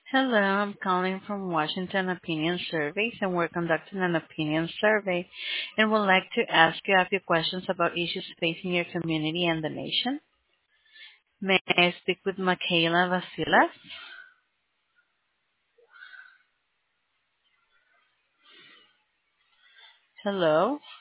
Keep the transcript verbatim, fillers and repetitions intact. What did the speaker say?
Hello, I'm calling from Washington Opinion Surveys, and we're conducting an opinion survey and would like to ask you a few questions about issues facing your community and the nation. May I speak with Michaela Vasilas? Hello.